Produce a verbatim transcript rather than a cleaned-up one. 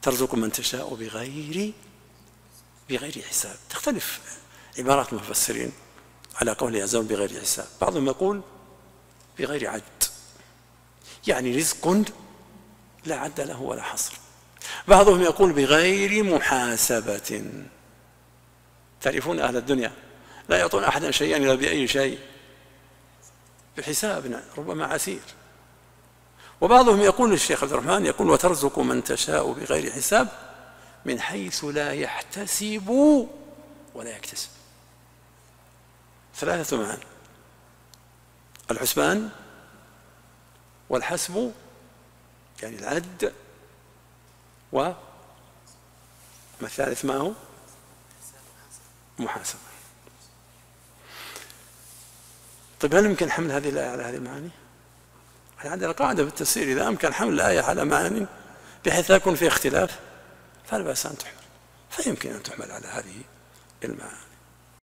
ترزق من تشاء بغير بغير حساب. تختلف عبارات المفسرين على قول عز وجل بغير حساب. بعضهم يقول بغير عد، يعني رزق لا عد له ولا حصر. بعضهم يقول بغير محاسبة. تعرفون أهل الدنيا لا يعطون أحدا شيئا إلا بأي شيء، بحساب ربما عسير. وبعضهم يقول الشيخ عبد الرحمن يقول وترزق من تشاء بغير حساب من حيث لا يحتسب ولا يكتسب. ثلاثة معاني: الحسبان والحسب يعني العد، وما الثالث ما هو؟ محاسبة. طيب هل يمكن حمل هذه الآية على هذه المعاني؟ احنا عندنا قاعدة في التفسير: إذا أمكن حمل الآية على معاني بحيث لا يكون فيه اختلاف فلا بأس أن تحمل، فيمكن أن تحمل على هذه المعاني.